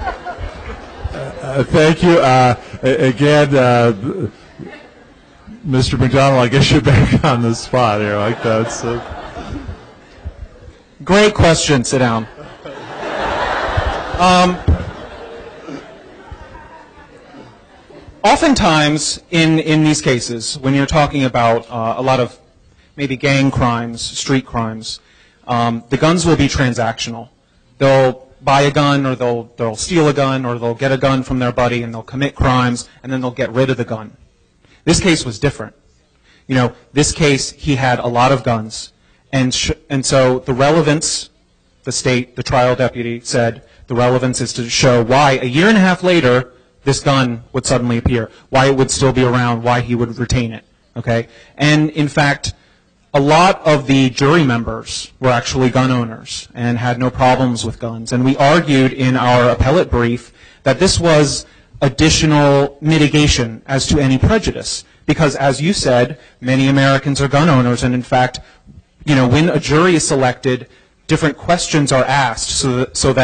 Uh, thank you. Uh, again, uh, Mister McDonald, I guess you're back on the spot here like that. So. Great question. Sit down. Um, oftentimes, in, in these cases, when you're talking about uh, a lot of maybe gang crimes, street crimes, um, the guns will be transactional. They'll buy a gun, or they'll, they'll steal a gun, or they'll get a gun from their buddy, and they'll commit crimes, and then they'll get rid of the gun. This case was different. You know, this case, he had a lot of guns, and, sh and so the relevance, the state, the trial deputy said, the relevance is to show why a year and a half later this gun would suddenly appear, why it would still be around, why he would retain it. Okay? And in fact, a lot of the jury members were actually gun owners and had no problems with guns. And we argued in our appellate brief that this was additional mitigation as to any prejudice. Because as you said, many Americans are gun owners, and in fact, you know, when a jury is selected, different questions are asked so that, so that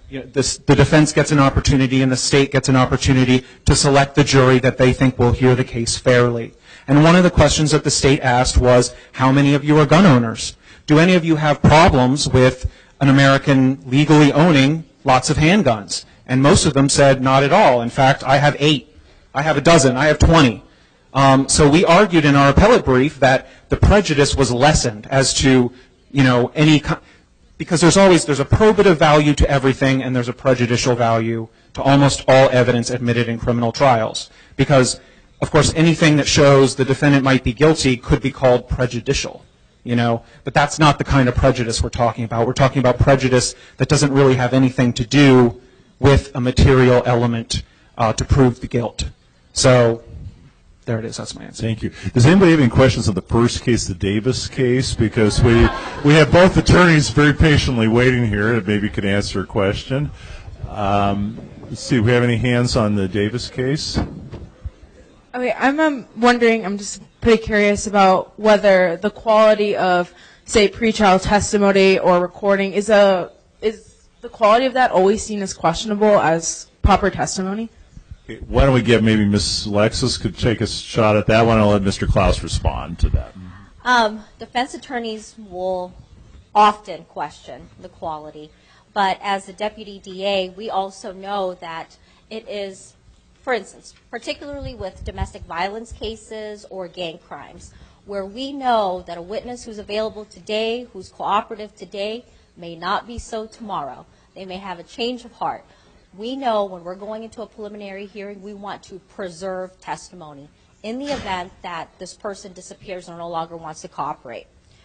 you know, this, the defense gets an opportunity and the state gets an opportunity to select the jury that they think will hear the case fairly. And one of the questions that the state asked was, how many of you are gun owners? Do any of you have problems with an American legally owning lots of handguns? And most of them said, not at all. In fact, I have eight. I have a dozen. I have twenty. Um, so we argued in our appellate brief that the prejudice was lessened as to, you know, any, because there's always, there's a probative value to everything and there's a prejudicial value to almost all evidence admitted in criminal trials. Because, of course, anything that shows the defendant might be guilty could be called prejudicial, you know, but that's not the kind of prejudice we're talking about. We're talking about prejudice that doesn't really have anything to do with a material element uh, to prove the guilt. So there it is. That's my answer. Thank you. Does anybody have any questions on the first case, the Davis case? Because we we have both attorneys very patiently waiting here that maybe could answer a question. Um, let's see. Do we have any hands on the Davis case? Okay, I'm um, wondering, I'm just pretty curious about whether the quality of, say, pretrial testimony or recording, is a is the quality of that always seen as questionable as proper testimony? Okay, why don't we get maybe Miz Alexis could take a shot at that one. I'll let Mister Klaus respond to that. Um, defense attorneys will often question the quality, but as a deputy D A, we also know that it is, for instance, particularly with domestic violence cases or gang crimes, where we know that a witness who's available today, who's cooperative today, may not be so tomorrow. They may have a change of heart. We know when we're going into a preliminary hearing, we want to preserve testimony in the event that this person disappears or no longer wants to cooperate.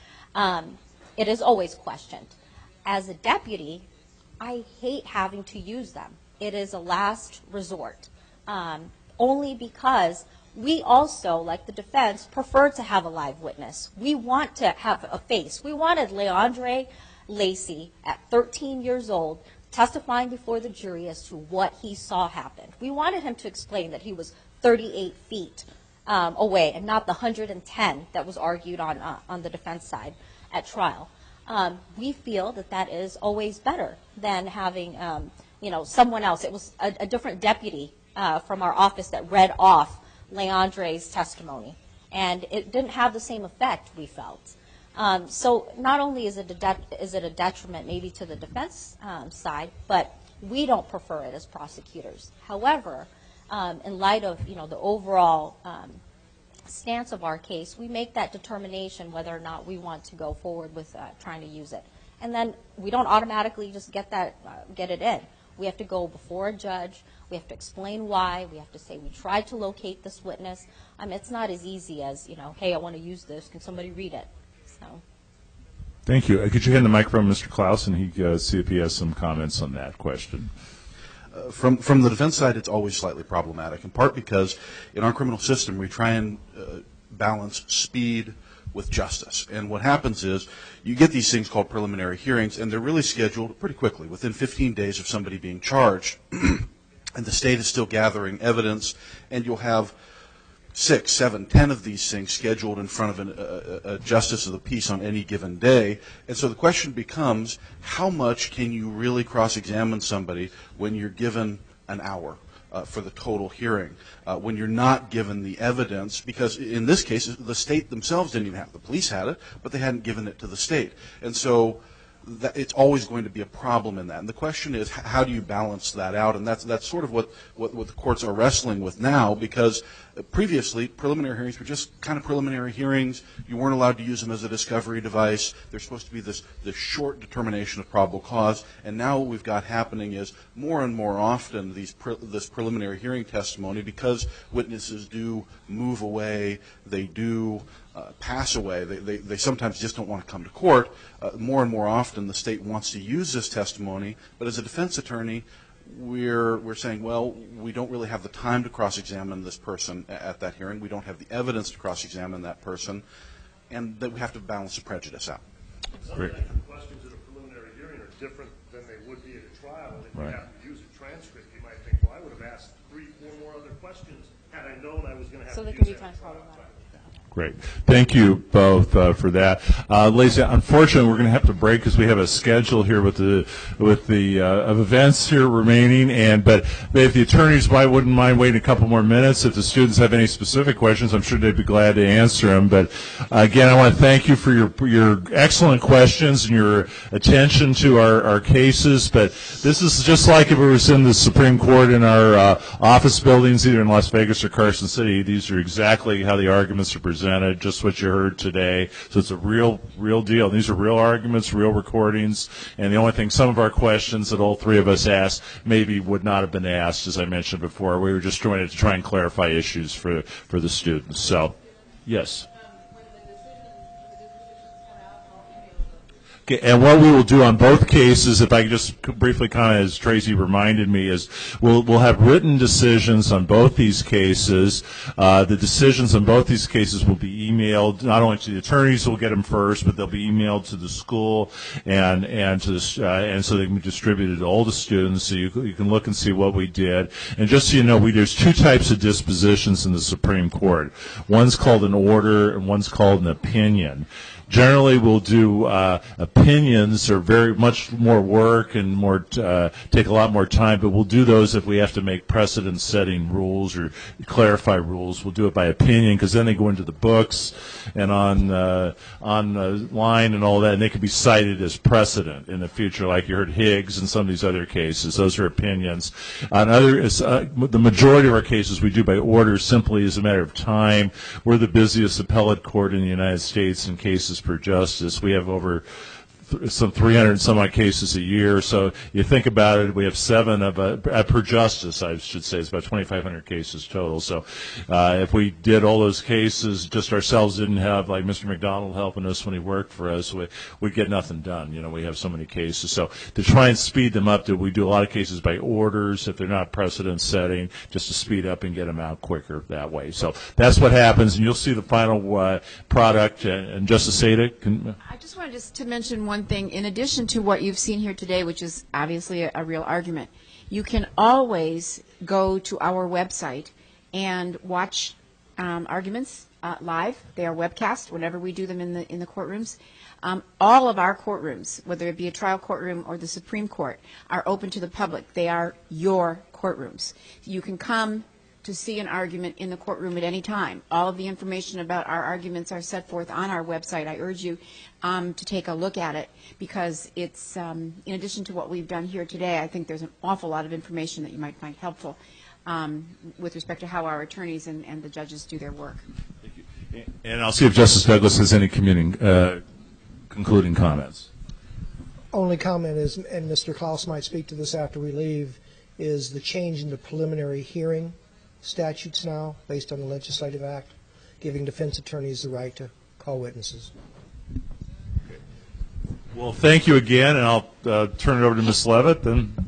Um, it is always questioned. As a deputy, I hate having to use them. It is a last resort. Um, only because we also, like the defense, prefer to have a live witness. We want to have a face. We wanted Leandre Lacy, at thirteen years old, testifying before the jury as to what he saw happen. We wanted him to explain that he was thirty-eight feet um, away and not the one hundred ten that was argued on, uh, on the defense side at trial. Um, we feel that that is always better than having um, you know, someone else. It was a, a different deputy Uh, from our office that read off Leandre's testimony, and it didn't have the same effect, we felt. Um, so not only is it, a de- is it a detriment maybe to the defense um, side, but we don't prefer it as prosecutors. However, um, in light of, you know, the overall um, stance of our case, we make that determination whether or not we want to go forward with uh, trying to use it. And then we don't automatically just get that, uh, get it in. We have to go before a judge. We have to explain why. We have to say we tried to locate this witness. I mean, it's not as easy as, you know, hey, I want to use this. Can somebody read it? So. Thank you. Uh, could you hand the microphone to Mister Klaus, and he uh, see if he has some comments on that question? Uh, from from the defense side, it's always slightly problematic, in part because in our criminal system we try and uh, balance speed with justice. And what happens is you get these things called preliminary hearings, and they're really scheduled pretty quickly, within fifteen days of somebody being charged. And the state is still gathering evidence, and you'll have six, seven, ten of these things scheduled in front of an, a, a justice of the peace on any given day. And so the question becomes, how much can you really cross-examine somebody when you're given an hour uh, for the total hearing, uh, when you're not given the evidence? Because in this case, the state themselves didn't even have it. The police had it, but they hadn't given it to the state. And so that it's always going to be a problem in that. And the question is, how do you balance that out? And that's that's sort of what, what, what the courts are wrestling with now, because previously preliminary hearings were just kind of preliminary hearings. You weren't allowed to use them as a discovery device. There's supposed to be this, this short determination of probable cause. And now what we've got happening is more and more often these pre, this preliminary hearing testimony, because witnesses do move away, they do Uh, pass away, they, they, they sometimes just don't want to come to court. Uh, more and more often the state wants to use this testimony, but as a defense attorney, we're, we're saying, well, we don't really have the time to cross-examine this person at that hearing. We don't have the evidence to cross-examine that person, and that we have to balance the prejudice out. Sometimes the questions at a preliminary hearing are different than they would be at a trial. And if right. you have to use a transcript, you might think, well, I would have asked three, four more other questions had I known I was going to have so to there use can be that time trial. problematic. Great. Thank you both uh, for that. Uh, ladies, unfortunately, we're going to have to break because we have a schedule here with the with the uh, of events here remaining. And but if the attorneys might wouldn't mind waiting a couple more minutes, if the students have any specific questions, I'm sure they'd be glad to answer them. But uh, again, I want to thank you for your your excellent questions and your attention to our, our cases. But this is just like if it was in the Supreme Court in our uh, office buildings, either in Las Vegas or Carson City. These are exactly how the arguments are presented. Just what you heard today. So it's a real, real deal. These are real arguments, real recordings, and the only thing, some of our questions that all three of us asked maybe would not have been asked, as I mentioned before. We were just doing it to try and clarify issues for, for the students. So, yes. Okay, and what we will do on both cases, if I can just briefly comment, as Tracy reminded me, is we'll we'll have written decisions on both these cases. Uh, the decisions on both these cases will be emailed not only to the attorneys, who will get them first, but they'll be emailed to the school and and to the, uh, and so they can be distributed to all the students. So you you can look and see what we did. And just so you know, we there's two types of dispositions in the Supreme Court. One's called an order, and one's called an opinion. Generally, we'll do uh, opinions are very much more work and more uh, take a lot more time, but we'll do those if we have to make precedent-setting rules or clarify rules. We'll do it by opinion because then they go into the books and on uh, on uh, line and all that, and they can be cited as precedent in the future, like you heard Higgs and some of these other cases. Those are opinions. On other, uh, the majority of our cases we do by order simply as a matter of time. We're the busiest appellate court in the United States in cases per justice. We have over th some three hundred and some odd cases a year. So you think about it, we have seven of a, uh, per justice, I should say. It's about twenty-five hundred cases total. So uh, if we did all those cases just ourselves, didn't have like Mister McDonald helping us when he worked for us, we, we'd get nothing done. You know, we have so many cases. So to try and speed them up, we do a lot of cases by orders if they're not precedent setting, just to speed up and get them out quicker that way. So that's what happens, and you'll see the final uh, product. And, and Justice Seda, can, I just wanted just to mention one thing. In addition to what you've seen here today, which is obviously a, a real argument, you can always go to our website and watch um, arguments uh, live. They are webcast whenever we do them in the in the courtrooms. Um, all of our courtrooms, whether it be a trial courtroom or the Supreme Court, are open to the public. They are your courtrooms. You can come to see an argument in the courtroom at any time. All of the information about our arguments are set forth on our website. I urge you um, to take a look at it because it's, um, in addition to what we've done here today, I think there's an awful lot of information that you might find helpful um, with respect to how our attorneys and, and the judges do their work. Thank you. And I'll see if Justice Douglas has any communing, uh, concluding comments. Only comment is, and Mister Klaus might speak to this after we leave, is the change in the preliminary hearing statutes now, based on the Legislative Act, giving defense attorneys the right to call witnesses. Well, thank you again, and I'll uh, turn it over to Miz Levitt then.